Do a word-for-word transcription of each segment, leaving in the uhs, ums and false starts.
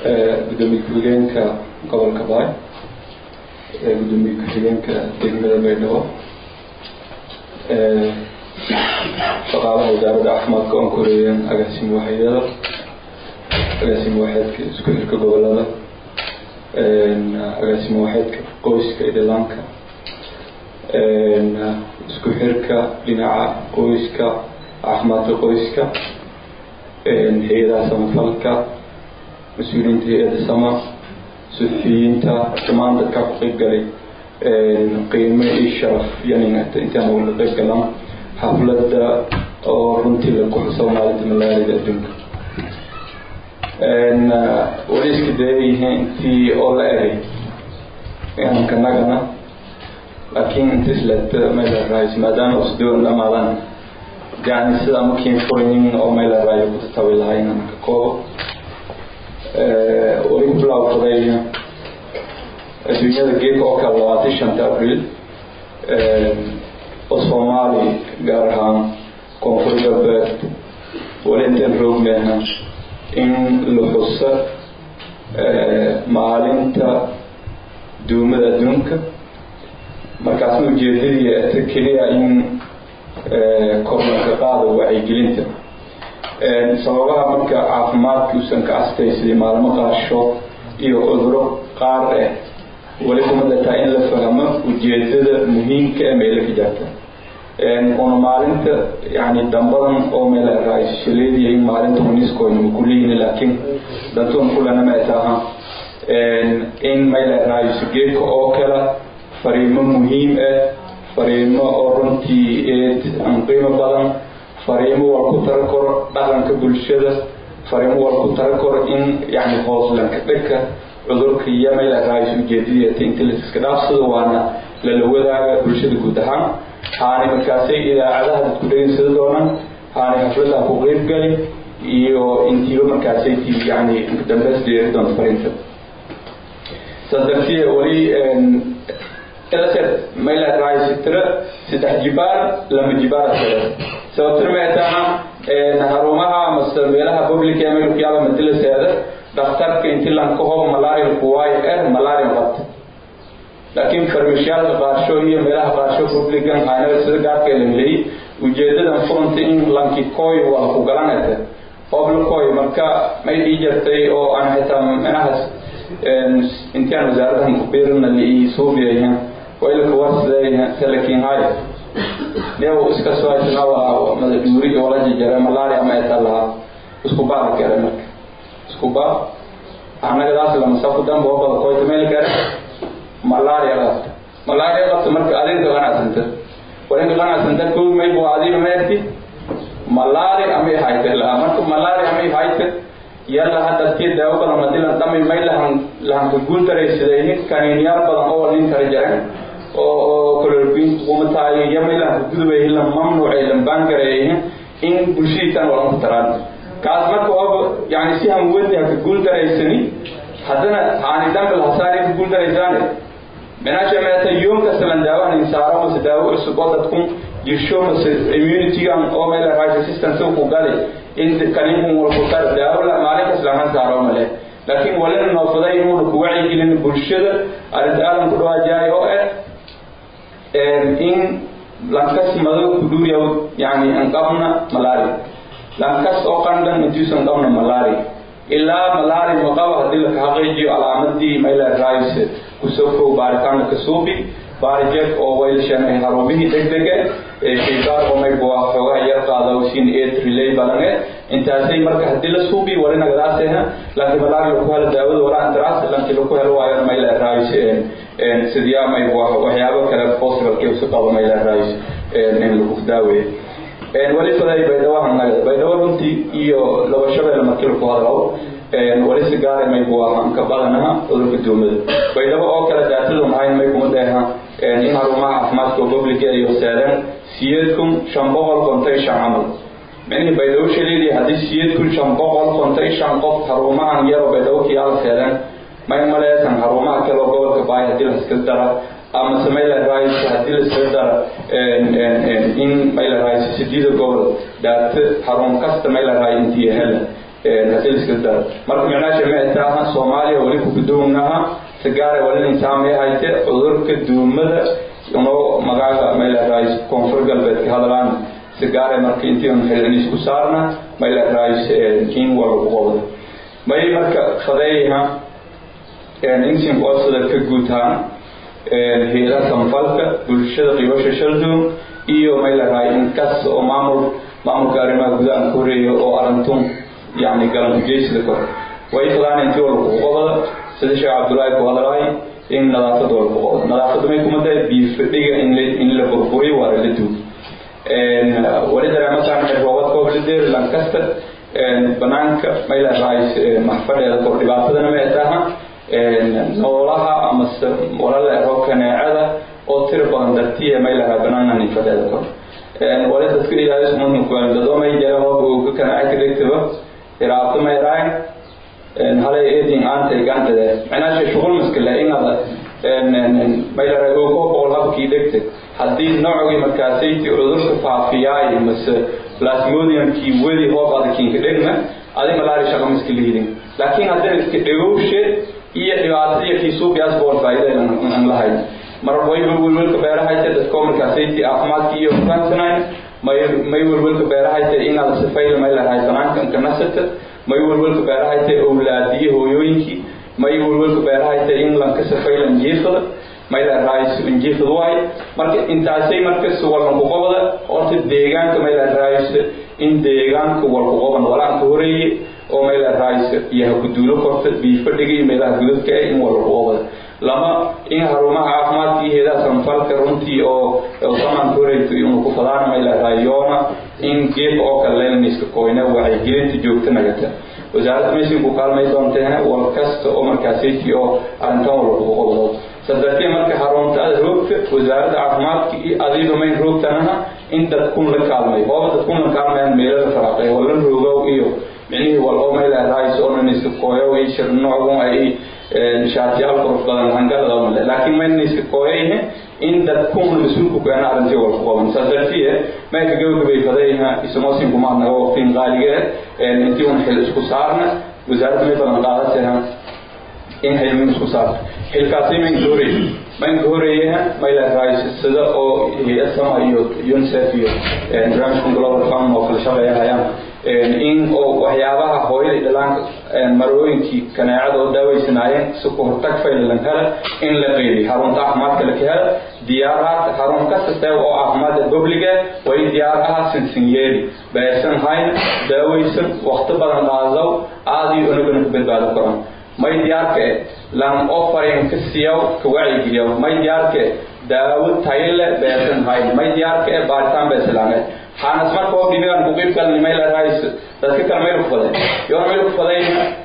gudoomiye ku-xigeenka gobolka Baay gudoomiye ku-xigeenka degmada Baydhabo shaqaalaha wasaaradda caafimaadka oo koreeyeen agaasimo waxyada agaasimo waxeedka isku xirka gobolada agaasimo waxeedka qoyska iyo dhallaanka isku xirka dhinaca qoyska caafimaadka qoyska hay'adaha samafalka mas-uuliyiinta hay'adda sama suxufiyiinta dhammaan dadka ku qayb galay qiimo iyo sharaf yani intaan uga qayb galaan xafladda oo runtii lagu xuso maalinta malaarida adduunka wali iska dayayihiin intii oo la egay inaan ka nagana laakiin inta islata mayla raayis maadaama usdoon dhamaadaan يعني سيدا ممكن فرنين أو ما إلى رأي بتتوي لهاين أنا كقول وريم بلاو قضية الدنيا دقيق أو كلاتي شنت أبريل الصومالي جارها كونفورت بيت ولنتن روب منها إن لحظة معلنتا دوم الدنك مركز مجددية تكليا إن korna qaado wacyigelinta sababaha marka caafimaadku san ka astaysay maalmo qaasho iyo cuduro qaar ah wali kuma dadta in la fahmo ujeedada muhiimka ah meel ka jirta een oo maalinta yani dambadan oo meel raayisleedii in maalinta UNESCO inuu kulliin laakiin dadku kullana ma taha een in meel raayisgeedka oo kala fariimo muhiim ah fariimo oo runtii ee aan qiimo badan fariimo wal ku tar kor dhaqanka bulshada fariimo wal ku tar kor in yani hoos lan ka dhigka cudurka yamay la raayis ujeediyada inta la iska dhaafsado waana la wadaaga bulshada guud ahaan haani markaasay idaacadaha dadku dhageysan doonaan haani xafladaha ku qayb gali iyo intiiba markaasay yani inta dambeysay doon fariinta sadaqtiye wali ثلاثة ميل الرئيس ترى ستحجبار لما جبار ثلاثة سو ترى ما يتاها نهرومها مستميلها بوبليك يعمل كيابا مدلس هذا دكتور كينتلان كوه ملاريا القواي إر ملاريا غط لكن فرمشيال بارشو هي ميلها بارشو بوبليك عن هاي السرقات كلملي وجدد أنفرنتين لانكي كوي والخوغلان هذا قبل كوي مركا ما يجتي أو أنا هتام أنا هس إنتيان وزارتهم كبيرنا اللي سوبيا وإلى كوارث ذي سلكين هاي ليه إسكاسوا يتناوا مدري ولا جرى ملاريا ما يطلع إسكوبا كرمك إسكوبا أنا كذا سلام سافدان بوابا كوي تميل كر ملاريا لا ملاريا لا تمرك أدين كغنا سنتر وين كغنا سنتر كل ما يبغى أدين ما يرتي ملاريا أمي هاي تلا أمرك ملاريا أمي هاي تل يلا هذا كيد داو كلام مثلا تامي ما يلهم لهم تقول ترى سيدين كان ينيار بدن أول نين ترى جرين أو كل البين قومتاي يميلا تقول بيهلا ممنوع إلهم بانكريه إن بشيطان ولا مختارن كاسمك أو يعني سيهم ودي هتقول ترى سني هذانا عن دم الحصاري تقول ترى زانه من أجل ما يوم كسلان داو عن إنسارة مسداو السبوت تكون يشوف مس immunity عن أو ما له هاي system سو كوغالي إن كلامهم والكتار داو لا مالك سلامة سارة ماله لكن ولن نفضي إنه كوعي كلين برشة أرد ألم كدوا جاي أو إن لانكاس مدو كدوريا يعني أنقامنا ملاري لانكاس أو كندن نجوس أنقامنا ملاري إلا ملاري مقابل هذيل كهاجي علامة دي ميلا رايس كسوفو باركان كسوبي بارجك أو ويلشان هاروبيه دقدقة شيكار أو ما يبغى حواه يرقى دوسين إيت ريلي بالانه أنت هسي مركه هديل سوبي ولنا قداسها لكن ملاري لكوها الداود ولا أنتراس لكن لكوها الواير ميلا رايس سديا ما يبغى وحيابه كلا فوسفر كيف سقى ميلا رايس من لكوف داوي ولي فذا بيدوا عن بيدوا بنتي إيو لو شبه لما كيلو كوها لو ولي سجار ما يبغى عن كبارنا وذو بدومل بيدوا أو كلا داتلهم هاي ما يكون ده إن هروما أحمد كوبليك يوسالن سيدكم شنبوغل كونتاي شعمل يعني بيدوا شليلي هذه سيدكم شنبوغل كونتاي شنقط هروما عن يرو بيدوا كيال سالن ما يملأ سن هروما كلا بول كباي هديل هسكترا أما سميل الرئيس هديل هسكترا إن ميل الرئيس سديد الجول دات هروم كاست ميل الرئيس تيهلا هذيل كذا مرة معناه شمعة تاعها صوماليا وليكو بدونها سجارة ولا نسامي هايته عذر كدوم ماذا إنه مقاعد ما إلى رئيس كونفرق البيت هذا الآن سجارة مركينتين حلنيس كسارنا ما إلى رئيس كين والقوة ما هي مركب خذيها يعني إنسان قاصد كجوتان هي لا تنفلك بالشدة قيوش شلدو إيو ما إلى رئيس كاس أو معمر معمر كارما جزان كوري أو أرنتون يعني قالوا جيش ذكر ويخلان أنتي والقوة سيدي عبد الله كوالراي إن نظافة والقوة نظافة ما يكون ده بيفرق إن إن لبربوري وارلتو ولذا مثلا الروابط قبل الدير لانكستر بنانك ما إلى رئيس محفظة القرطبات هذا ما يتاها نورها أمس ولا لا روكن عذا أو تربان درتية ما إلى بنانا نفذ القر ولذا تذكر إلى اسمه نقول ده ما يجرى هو كان عايز يكتبه إرادة ما يراين هذا يدين أنت يقانت ده أنا شغل مشكلة إن هذا ما إلى رجوعه بقولها بكيدكت حديث نوعي مكاسيتي عذر كفافياي مس بلاسموديوم كي ولي هو بعد كين كدنا هذا ملاري شغل مشكلة لكن هذا كدوش هي رواية في سوق يسبول فايدة من الله مرة وين بقول كبيرة هاي تذكر مكاسيتي أحمد كي يوفان سنين ما ما يقول كبيرة هاي إن هذا سفيل ما إلى هاي سنين كان كنست ما يقول كبيرة هاي أولادي هو يوينكي ما يقول كبيرة هاي إن لان كسفيل نجيفل ما إلى رئيس نجيفل واي مرك إنت عسي مركز سوالنا بقبضة أرت ديجان كما إلى رئيس إن ديجان كوال بقبضة ولا كوري أو ما إلى رئيس يهكدولو كرت بيفردقي ما إلى جلد كأي موال بقبضة لما إن هروما أحمد كي هذا سنفال كرنتي أو أو سمان كوري تيوم كفلان ما إلى رئيوما إن جيب أو كلين نسك كوينة وعيجين تجوبتنا جتا وزارة ميسين بقال ما يدونتها والكست أو مركزيتي أو أنتم والبقبضة سدرتي مرك هارون تاد روبت وزارة عفمات كي أزيد من روبت أنا أنت تكون لك كلمة هو تكون لك كلمة ميل الفرقة ولا نروجو إيو يعني والله ما إلى رئيس أو نسكويه ويشر نوعهم أي نشاطيال كرفلان هنقل لهم لكن ما نسكويه أنت تكون مسؤول كأن أرنتي والقوة سدرتي ما يكجوك بيفديها اسمه كمان هو في غالية أنت ونحل إسكوسارنا وزارة مثلا قالتها إن هي من إسكوسار الكاسي من دوري من دوريها ما إلى رئيس السد أو هي اسمها يونسف برانش كونغلور فام أو كلشة هيا إن أو وحيابها هوي للان مروين كي كان يعدو داوي سناين سكون تكفي للانكار إن لغيري هارون أحمد كلكها ديارات هارون كاستو أو أحمد الببليكة وهي ديارها سنسينيري بيسن هاين داوي سن وقت بدن لازو عادي أنو بالبعض القرآن ما يديارك لان أوفرين كسيو كوعي جيو ما يديارك داود تايل بيسن هاي ما يديارك بارتان بيسلانه حانس ما كوب دينيان كوبيب كان لما يلا رايس تذكر كان ميلو فضي يوم ميلو فضي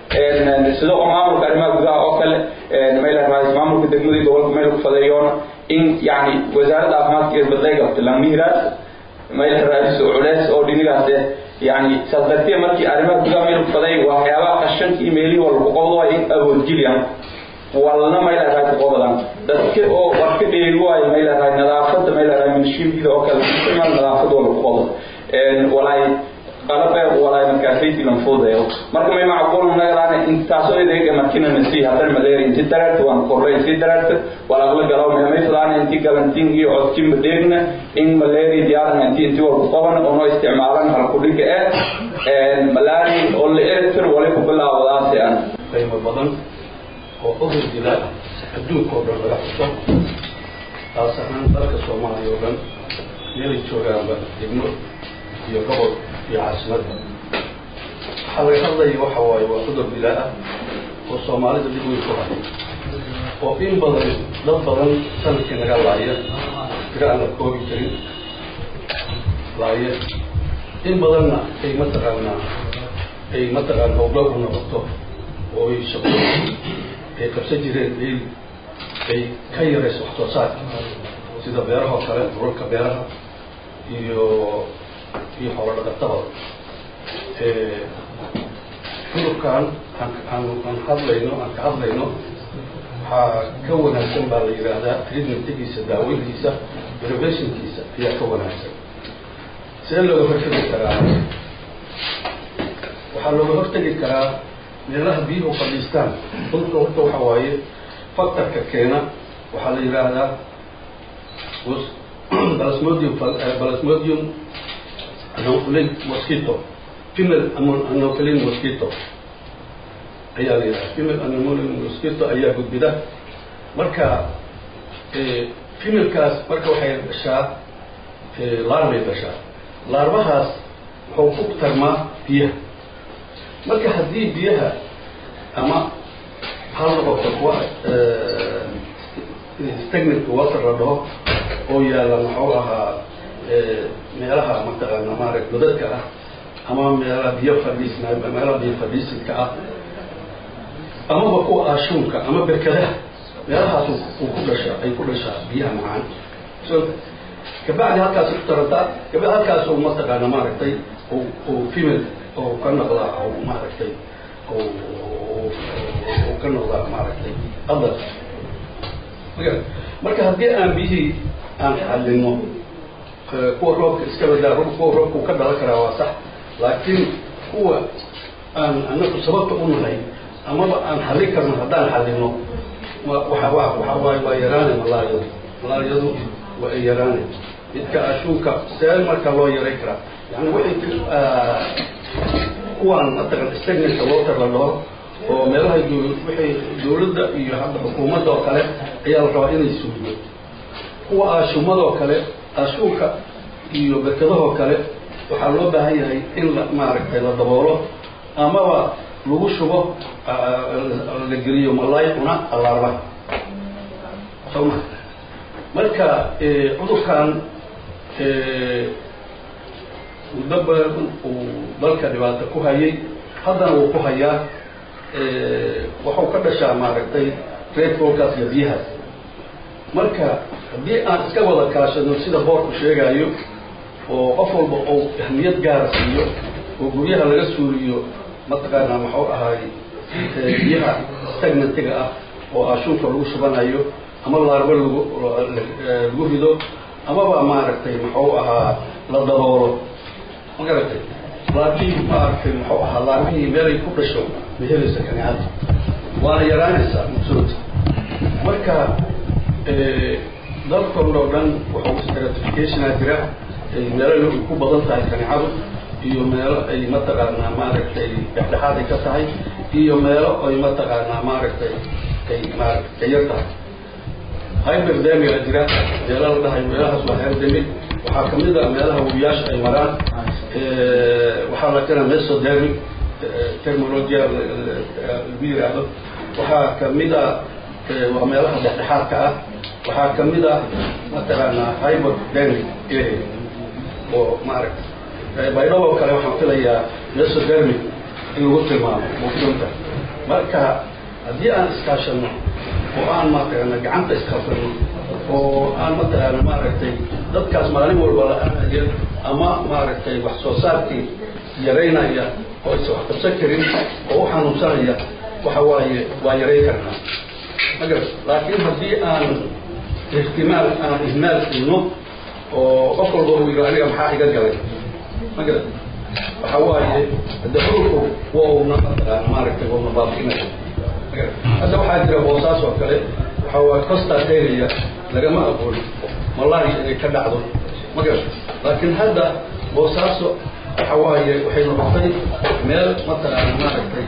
إن سلوك مامور كلمة بزا أكل لما يلا رايس مامور كدقمدي دول ميلو فضي يوم إن يعني وزارة أفمات كير بدلاي قبت لما ميراث ما يلا رايس وعلاس أو دينيان يعني سألتي مركي أرمى بزا ميلو فضي وحيابا قشن إيميلي والقبض وإن أول جيليان والله ما يلا رايس قبضان تذكر أو وقت بيجوا ما يلا رايس نظافة ما يلا رايس من شيء كذا أكل ما نظافة والقبض ولاي قلبه ولاي مكافيتي لنفوذه مركب ما معقول نقرأ إن تاسوي ذيك مكينة نسيه هذا المدير إنت درت وان قرر إنت درت ولا أقول قالوا ما مثلا إنت قلنتين يو أتكلم بدينا إن ملاري ديارنا إنت إنت والقطبان أو استعمالا على كل كأ ملاري أول إرثر ولا قبل أوضاع أنا. قيمة بدن وأظهر دلالة حدود كبر بالحصة أصلاً ترك الصومال يوم يلي شوغان بابنه يقبض في عاصمته حلقة الله وحواي وحضر بلاء والصومالي تبدو يفرح وإن بدن ضد بدن سنة كنا قال لعيه قرأنا كوبي تري لعيه إن بدلنا أي متقالنا أي متقال هوبلغنا وقته ويشقون أي كبسجرين ليل أي كيرس وحتصات سيدا بيرها وكلام برولك بيرها iyo iyo xoolo dhaqatada ee shurkan aan aan hadlayno aan ka hadlayno waxa ka wanaagsan baa la yiraahdaa treatmentigiisa daaweyntiisa preventionkiisa ayaa ka wanaagsan see looga hortagi karaa waxaa looga hortegi karaa meelaha biyuhu fadhiistaan dhulka horta waxa waaye faktarka keena waxaa la yidhaahdaa plasmodium plasmodium anopheles mosquito female anopheles mosquito ayaa la yidhahdaa female anopheles mosquito ayaa gudbida marka femalekaas marka waxay dhashaa laarbay dhashaa laarbahaas wuxuu ku tarmaa biyaha marka haddii biyaha ama hal noqoto kuwa stagnant water la dhaho oo yaalla muxuu ahaa meelaha mataqaana maarag godadka ah ama meelaha biyo fadhiisna meelaha biyo fadhiisinka ah amaba kuwa aashuunka ama berkadaha meelahaas uu ku dhashaa ay ku dhashaa biyaha macaan so kabacdi halkaas ku tarantaa kabacdi halkaas uu mataqaana maaragtay uu female oo ka noqdaa oo maaragtay oo ka noqdaa maaragtay adal marka haddii aan biyihii aan xallino kuwa roobka iska badaa kuwa roobka uu ka dhalan karaa waa sax laakiin kuwa aan anagu sababta u nahay amaba aan xallin karno haddaan xallino waxa waa waxa waaye waa yaraane malaariyadu malaariyadu waa ay yaraane midka ashuunka seel marka loo yaray karaa yani wixii kuwaan mataqan stagnant water la dhaho oo meelaha wixii dowladda iyo hadda xukuumadda oo kale ayaa la rabaa inay suuliyo kuwa aashuumadoo kale aashuunka iyo berkadahoo kale waxaa loo baahan yahay in la maaragtay la daboolo amaba lagu shubo la geliyo malaay cuna allaarbaha soma marka cudurkan mudaba uu dalka dhibaato ku hayay haddana wuu ku hayaa waxuu ka dhashaa maaragtay redfolkaas iyo biyahaas marka haddii aan iska wada kaashano sida boorku sheegaayo oo qof walba uu ahmiyad gaara siiyo oo guryaha laga suuliyo mataqaanaa muxuu ahaay biyaha stagnantiga ah oo aashuunka lagu shubanayo ama laarba lagu lagu rido amaba maaragtay muxuu ahaa la daboolo ma garatay laakiin maaragtay muxuu ahaa laarbihii meelay ku dhasho ma helaysa kanicada waana yaraanaysaa mugsooti marka dalkoon oo dhan wuxuu stratificationaa jira meelo ku badan tahay kanicadu iyo meelo ay mataqaanaa maaragtay dhexdhexaad ay ka tahay iyo meelo ay mataqaanaa maaragtay ay maaragtay yar tahay hyperdemia jira meelo la dhahay meelahaas waa hyperdemic waxaa kamid a meelaha webiyaasha ay maraan waxaa la kena mesodermic terminologia lagu yiraahdo waxaa kamid a waa meelaha dhexdhexaadka ah waxaa kamid a mataqaanaa hyperdemic area oo maaragtay baydhabo kale waxaan filayaa mesodermic in lagu tilmaamo mufdunta marka haddii aan iskaashano oo aan mataqaana gacanta iskafano oo aan mataqaana maaragtay dadkaas maalin walba la-aanaya ama maaragtay wax soo saarkii yaraynaya oo aysa wax qabsan karin oo u xanuunsanaya waxa waaye waa yarayn karnaa magar laakiin haddii aan ihtimaal aan ihmaal siino oo qof walba uu yidho aniga maxaa iga galay magar waxa waaye hadda cudurku waa una mataqaana maaragtay wauna baabi'inaya hadda waxaa jira boosaas oo kale waxa waaye costa area lagama aqoon malaria inay ka dhacdo ma garata laakiin hadda boosaaso waxa waaye waxay noqotay meel mataqaana maaragtay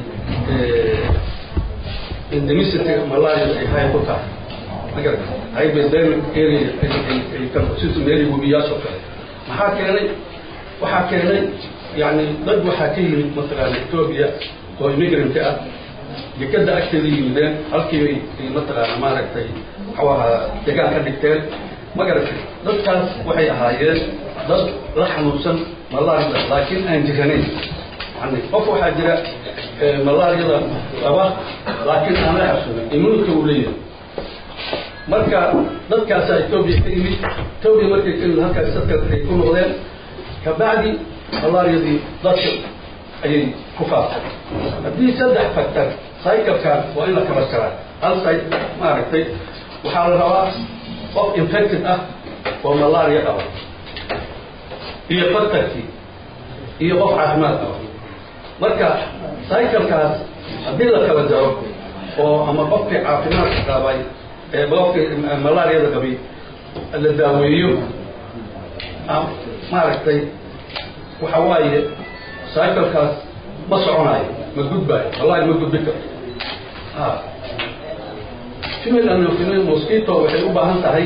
endemicity malaria ay hay ku tahay ma garata hyperdemic area ay ka sida meeli webiyaasoo kale maxaa keenay waxaa keenay yani dad waxaa ka yimid mataqaana Ethiopia oo immigrant ah dekada agteeda yimideen halkii ay mataqaana maaragtay waxawaha deegaan ka dhigteen ma garatay dadkaas waxay ahaayeen dad la xanuunsan malaariyada laakiin aan jiranayn yani qof waxaa jira malaariyada qaba laakiin aan la xasuunin immunity uu leeyahay marka dadkaasa Ethiopia ka yimid Ethiopia markay ka yimid halkaas dadka ay ku noqdeen kabacdi malaariyadii dadka ayay ku faaftay haddii saddex faktor cyclekan waa in la kala jaraa hal side maaragtay waxaa la rabaa qof infected ah oo malaria qaba iyo faktorkii iyo qof caafimaad qaba marka cycle-kaas haddii la kala jaro oo ama qofkii caafimaadka qabay ee qofkii malaariyada qabay la daaweeyo maaragtay waxa waaye cycle-kaas ma soconayo ma gudbaayo wallahi ma gudbi karto ha female anopheles mosquito waxay u baahan tahay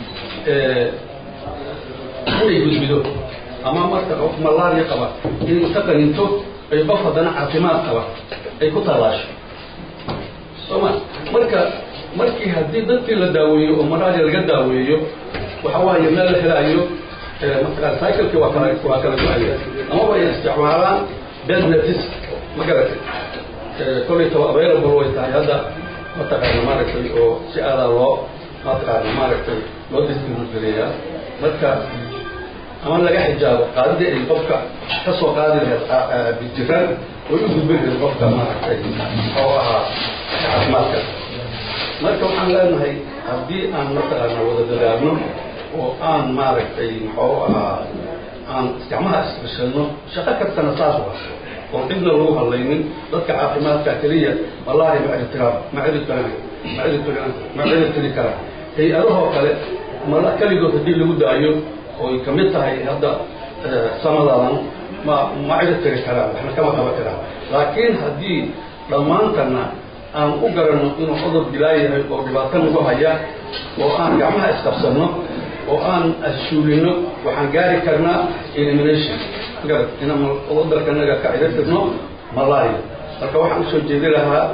inay gudbido ama marka qof malaria qaba inay ka qaninto ay qof haddana caafimaad qaba ay ku talaasho soma marka markii haddii dadkii la daaweeyo oo malaria laga daaweeyo waxa waaye meel la helaayo marka cycle-kii waa kala waa kala duwaya ama way isticmaalaan business ma garatay kolay tawa available way tahay hadda mataqaana maaragtay oo si aada loo mataqaana maaragtay loo distributeeyaa marka ama laga xijaabo qaadida ay qofka ka soo qaadi lahayd bijiran oo u gudbin lahayd qofka maaragtay oo ahaa caafimaadka marka waxaan leenahay haddii aan mataqaana wada dadaagno oo aan maaragtay muxuu ahaa aan gacmaha isbashalno shaqo kastana saas waa oo cidna lagu hadlaynin dadka caafimaadka keliya wallahi ma cidi tiraa ma cidi tiraa ma cidi tiraa ma cidi tiri kara hay-adahoo kale mala keligood haddii lagu daayo oo ay kamid tahay hadda sanadadan ma ma cidi tiri karaa waxna kama qaban karaa laakiin haddii dhammaantana aan u garanno inuu cudur dilaa yahay oo dhibaato nagu haya oo aan gacmaha isqabsanno oo aan ashuulino waxaan gaari karnaa elimination garad inaan wadarkanaga ka ciribtirno malaria marka waxaan usoo jeedi lahaa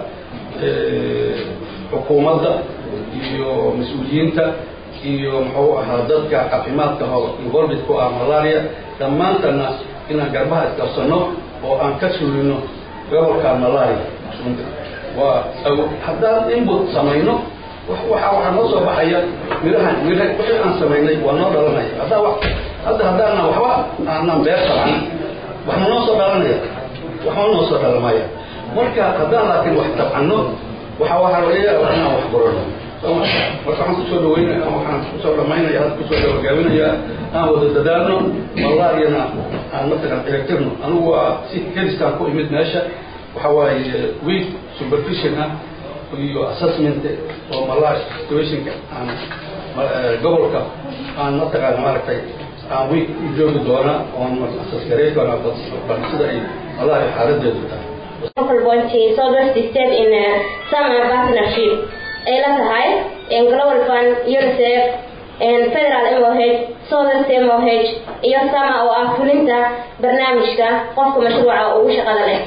xukuumadda iyo mas-uuliyiinta iyo muxuu ahaa dadka caafimaadka oo involved ku ah malaria dhammaantana inaan garbaha isqabsanno oo aan ka suulino gobolka malaria waa haddaan input samayno waxa waxaa noo soo baxaya mirahan mira wixii aan samaynay waa noo dhalanaya haddaa wax hadda haddaana waxba aanan beer saban waxna noo soo dhalanaya waxba noo soo dhalamaya marka haddaan laakiin wax tabcano waxa waxaa laga yaabaa inaan wax qorano marka waxaan kusoo dhaweynaya waxaan kusoo dhamaynaya hadda kusoo dhawagaabinaya aan wada dadaalno wallaahiyana aan mataqan electirno anigu waa si kelistaan ku imid meesha waxa waaye week supervision ah iyo assessment oo malaria situationka aan gobolka aan mataqaan maaragtay aan week joogi doona oo assess gareey doona sida ay malaria xaaladeedu tahay local bounty Southwest State in uh, summer partnership ay la tahay in Global Fund, UNICEF and Federal M O H, Southwest M O H iyo sama oo ah fulinta barnaamijka qofka mashruuca ugu shaqada leh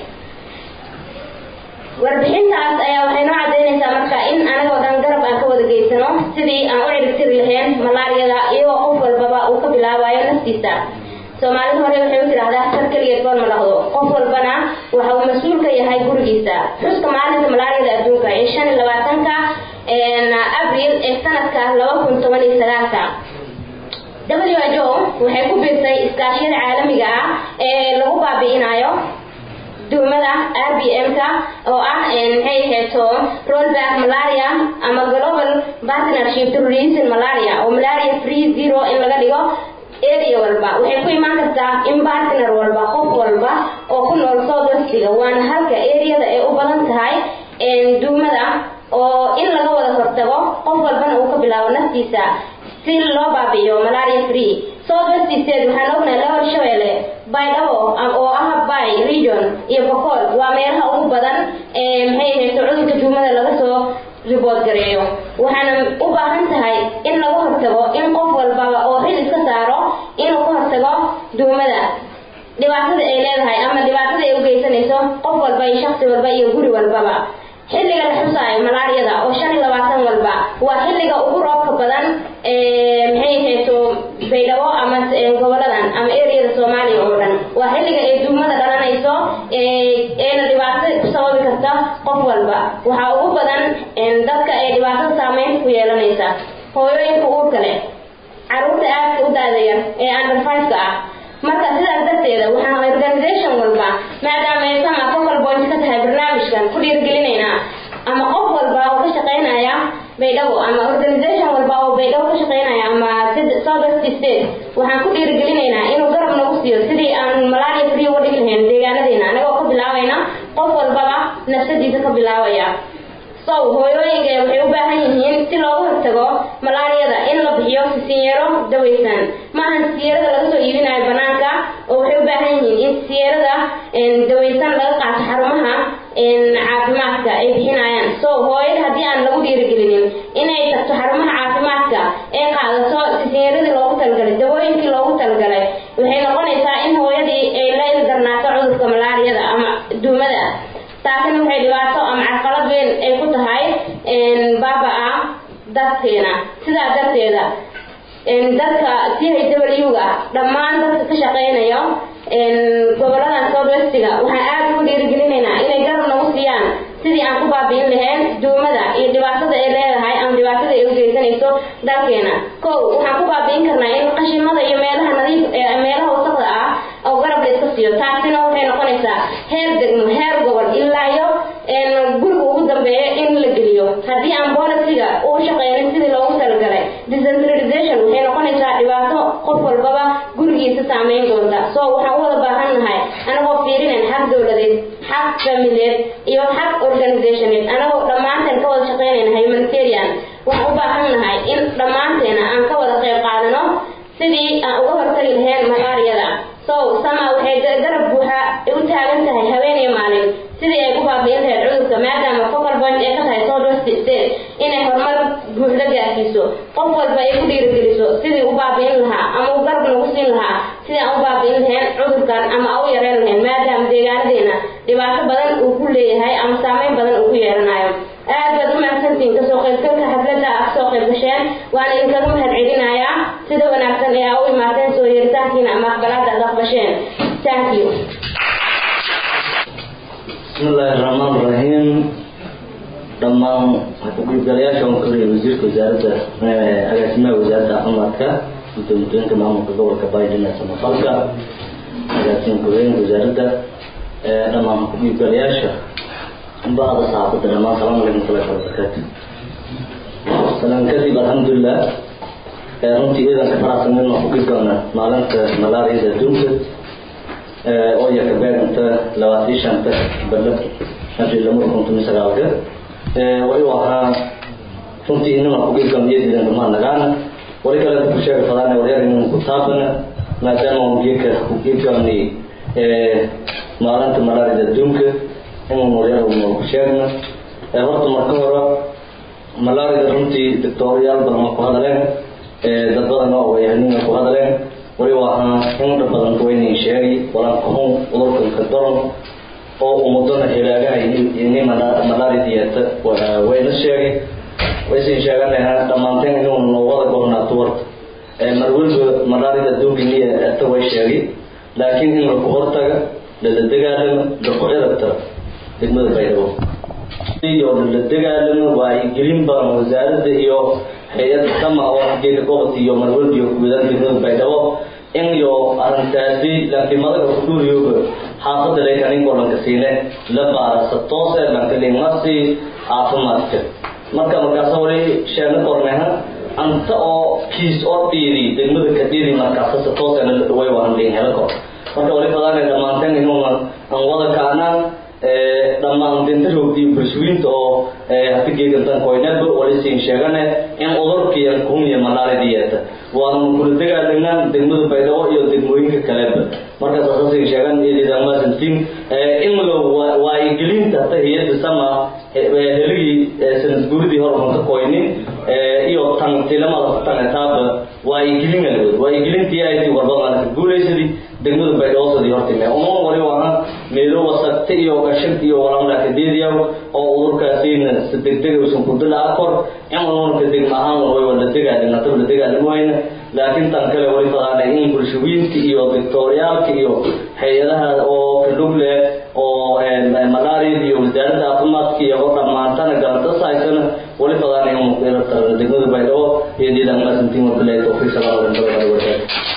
warbixintaas ayaa waxay noo cadeynaysaa marka in anagoo dhan garab aan ka wada geysano sidii aan u ciribtiri lahayn malaariyada iyagoo qof walbaba uu ka bilaabayo naftiisa soomaalida hore waxay u tidhaahdaa sar keligeed goor ma dhaqdo qof walbana waxa uu mas-uul ka yahay gurigiisa xuska maalinta malaariyada adduunka ee shan iyo labaatanka abriil ee sanadka laba kun toban iyo sagaalka W H O waxay ku biirtay iskaashiyada caalamiga ah ee lagu baabi'inayo duumada R B M-ka oo ah maxay heeto rollback malaria ama global partnership to reduce malaria oo malaria free zero in laga dhigo area walba waxay ku imaan kartaa in partner walba qof walba oo ku nool Southwest-ga waana halka areada ay u badan tahay duumada oo in laga wada hortago qof walbana uu ka bilaabo naftiisa si loo baabi'iyo malaria free Southwest State waxaan ognahay laba shabeelle baydhabo oo ah bay region iyo boqol waa meelaha ugu badan ee maxay hayso cudurka duumada laga soo report gareeyo waxaana u baahan tahay in laga hortago in qof walba oo xil iska saaro inuu ka hortago duumada dhibaatada ay leedahay ama dhibaatada ay u geysanayso qof walba iyo shakhsi walba iyo guri walbaba xilliga la xusaayo malaariyada oo shan iyo labaatan walba waa xilliga ugu roobka badan ee maxay hayso baydhabo ama goboladan ama areada Soomaaliya oo dhan waa xilliga ay duumada dhalanayso ee eena dhibaato ku sababi karta qof walba waxa ugu badan in dadka ay dhibaato saameyn ku yeelanaysa hooyooyinka uurka leh carruurta aadka u daadaya ee under five ka ah marka sidaas darteeda waxaan organization walba maadaama ay sama focal point ka tahay barnaamijkan ku dhiirigelinaynaa ama qof walba oo ka shaqeynaya baydhabo ama organization walba oo baydhabo ka shaqeynaya ama Southwest State waxaan ku dhiirigelinaynaa inuu garab nagu siiyo sidii aan malaria free uga dhigi lahayn deegaanadeena anagoo ka bilaabayna nafsadiisa ka bilaabaya so hooyooyinka waxay u baahan yihiin si looga hortago malaariyada in la bixiyo siyeero daweysan ma ahan siyeerada laga soo iibinayo banaanka oo waxay u baahan yihiin in siyeerada daweysan laga qaato xarumaha caafimaadka ay bixinayaan so hooyada haddii aan lagu dhiirigelinin inay tagto xarumaha caafimaadka ee qaadato siyeeradii loogu talagalay dawooyinkii loogu talagalay waxay noqonaysaa in hooyadii ay la ildarnaato cudurka malaariyada ama duumada taasina waxay dhibaato ama carqalad weyn ay ku tahay baaba-a dadkeena sidaa darteeda dadka T H W-ga dhammaan dadka ka shaqeynayo gobolada Southwest-ga waxaan aad ugu dhiirigelinaynaa inay garab nagu siiyaan sidii aan ku baabi'in lahayn duumada iyo dhibaatada ay leedahay ama dhibaatada ay u geysanayso dalkeena kow waxaan ku baabi'in karnaa in qashimada iyo meelaha nadiif meelaha wasaqda ah oo garab la iska siiyo taasina waxay noqonaysaa heer degmo heer gobol ilaa iyo guriga ugu dambeeya in la geliyo haddii aan policy-ga uu shaqeynin sidii loogu talagalay decentralization waxay noqonaysaa dhibaato qof walbaba gurigiisa saameyn doonta so waxaan u wada baahannahay anagoo fiirinayn xag dowladeed xag familieed iyo xag organizationeed anagoo dhammaanteen ka wada shaqeynayna humanitarian waxaan u baahannahay in dhammaanteena aan ka wada qayb qaadano sidii aan uga hortagi lahayn malaariyada so sama waxay garab buuxa u taagan tahay habeen iyo maalin sidii ay ku baabi'in lahayd cudurka maadaama focal point ee ka tahay Southwest State inay horumar buuxda gaarsiiso qof walba ay ku dhiirigeliso sidii u baabi'in lahaa ama u garab nagu siin lahaa sidii aan u baabi'in lahayn cudurkan ama u yareyn lahayn maadaama deegaanadeena dhibaato badan uu ku leeyahay ama saameyn badan uu ku yeelanayo aad baad u mahadsantihiin kasoo qaybgalka xafladda aad soo qayb gasheen waana idinkaga mahadcelinayaa sida wanaagsan ee aa u imaateen soo yeeritaankiina ama aqbalaadda aad aqbasheen thank you بسم الله الرحمن الرحيم dhammaan qaybgalayaasha oo kale wasiirka wasaaradda agaasimaha wasaaradda caafimaadka gudoomiyaha maamulka gobolka Baydhabo ee Samafalka agaasimaha gudaha wasaaradda dhammaan qaybgalayaasha baada saacada dhammaan salaam alaykum wa rahmatullahi salaam kadib alxamdulillah runtii idan ka faraxsan inuu ku gudbana maalinta malaariyada adduunka oo yahay beeganta labaatan shanta balad hadii lama kunto misaalka ee way waxa runtii inuu ku gudbamiyay ma nagaana wali kale ku sheegay fadana wali inuu ku taabana maadaama uu geeka ku gudbamay ee maalinta malaariyada adduunka inuu wali uu ku sheegna ee horta marka hore malaariyada runtii doctorial badan ku hadleen ee dad badan oo wayahnin ku hadleen wali waxa in badan ku weyn sheegay wala qoon ururka ka daran oo ummadana ilaahay inay malaariyada wayna sheegay waysi sheeganaha dhamaanteen inuu noo wada goornaato warta ee marwalba malaariyada duugiye ta way sheegay laakiin in la ku hortaga la dagaalamo dhaqaaqada degmada Baydhabo iyo la dagaalamo waa gelin baa wasaaradda iyo hay'ad sama oo geedka gobolka iyo marwalba iyo gudaha degmada Baydhabo in iyo arintaasi laakiin madaxa fuuriyo xaafadda leeyahay gobolka Siine la baarasa toos ee la kaleemasi caafimaadka marka markaas wali sheena qornaha anta oo kiis oo tiiri degmada ka tiiri markaas toos ee way waan leeyahay halko marka wali fadana dhamaanteen inuu aan wada kaana ee dhamaan dintaroodii bulshooyinta oo ee hafigeedan qoynaba wali siin sheegane in udurkii kumiya malaariyada waan ku dagaalanaa degmada Baydhabo iyo degmooyinka kale marka taasoo sheegan idin ma santiin ee in loo waay gelinta tahiyada sama heligi sanad guridii hor runta qoyni ee iyo tan tilamada tan taab waay gelinayay waay gelintii ay warbadana guuleysay degmada Baydhabo sidii hortay oo wali waa meelo wasaqti iyo qashinti iyo walaal ka diidiyo oo udurkaasina degdeg u soo kudla akor in uu ka degmahan way wada degaadan tabla degaadan wayna laakiin tan kale wali fadana in bulshooyinka iyo victorialka iyo hay'adaha oo kulug leh oo malaariyada iyo wasaaradda caafimaadka iyo dhamaantan galanta saaysan wali fadana in uu qeyrta degmada Baydhabo iyo diidan ma santiin oo kale oo fiirsada wada wada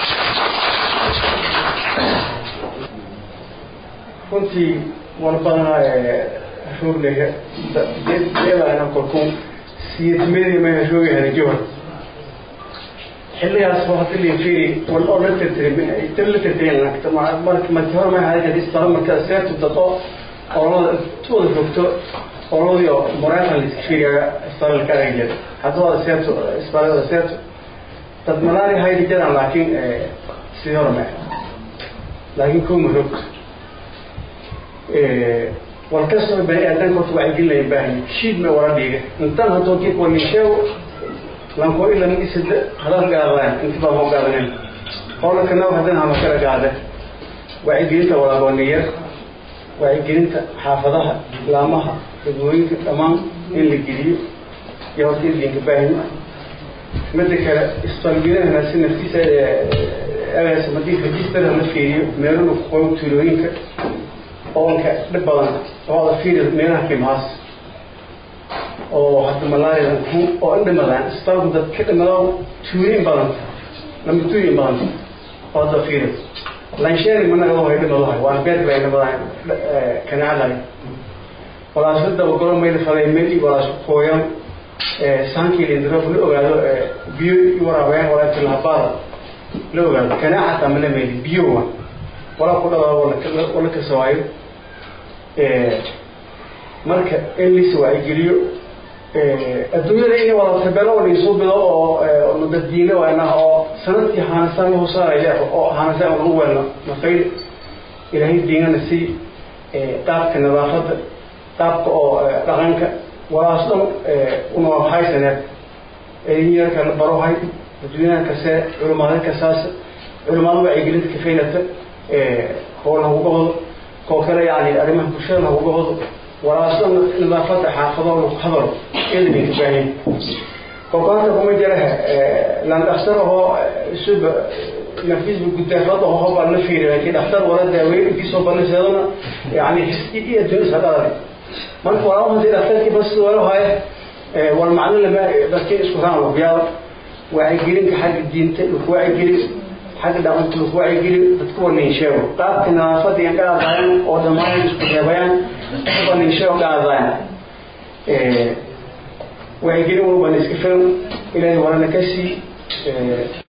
runtii waan badanahay shuurlega deedeeda inaan korkuun siyadmeedii ma heshooga hanajiwan xilligaas waxaa la fiiri wal oo la tirtirin tan la tirtirin marka markii hore ma hay'ad istaa marka seertu daqo أولاد تود فكتو أولاد يو مرافع الإسكفيريا استال الكاريجر هذا هو سيرته استال سيرته تدمرني هاي الجدًا لكن سيارة ما لكن كم ركض والكسر بني آدم كتب عقل يبان شيء ما ورا ديجه انتان هتو كيف ونشاو لانكو إلا من يسد هذا قاعدين انت بابو قاعدين قولك إنه هذا هم كلا قاعدة وعقلت ولا بنية وعقلت حافظها لامها تقولين تمام اللي جديد يوصل لينك باين متى استنجينا هنا سنة في سنة أنا سمعتي في جيستر هنا في ميرون وقوم تلوينك أونك دبلنا هذا في ميرون في ماس أو حتى ملاي لنكون أو عندما لان استلم ده كده ملاو تلوين بلان لما تلوين بلان هذا في لان شيء من هذا هو هذا ملاي وأنا بيت بين ملاي كان على ولا شد وقولوا ميل فلان ميلي ولا شقيام سانكي لندرا بلو قالوا بيو يورا ولا تلعبارة لو قال كان حتى من ميلي بيو ولا كذا ولا ولا كسوايو مركب اللي سواي جريو الدنيا لين ولا تبلا ولا يصوب له أو نديله وأنا أو سنتي هانسان هو صار إليه أو هانسان هو ولا مثيل إلى هي الدنيا نسي تاب كنظافة تاب أو رعنك وأصلا أنه هاي سنة هي كان بروهاي الدنيا كسر علماء كساس علماء بعيقلت كفينة هو له قبض كوكرة يعني أرمه بشر له قبض وأصلا نظافة حافظه وحضره إذن يتبعين كوكرة كم جرها لأن أخسره سب نفيذ بالجدافات وهو بالنفير لكن أختار ولد داوي في صوب النسيان يعني حسيتي الجنس هذا من فراهم هذه الأختار بس ولا هاي والمعنى لما بكين سبحان الله وعيقلين كحد الدين تلف وعيقلين حد دعوة تلف وعيقلين بتكون نيشاو قاب كنا فدي أن قاعد ضاين أو دمائي يسكت بيان تكون نيشاو قاعد ضاين وعيقلين وربنا يسكفهم إلى ورانا كسي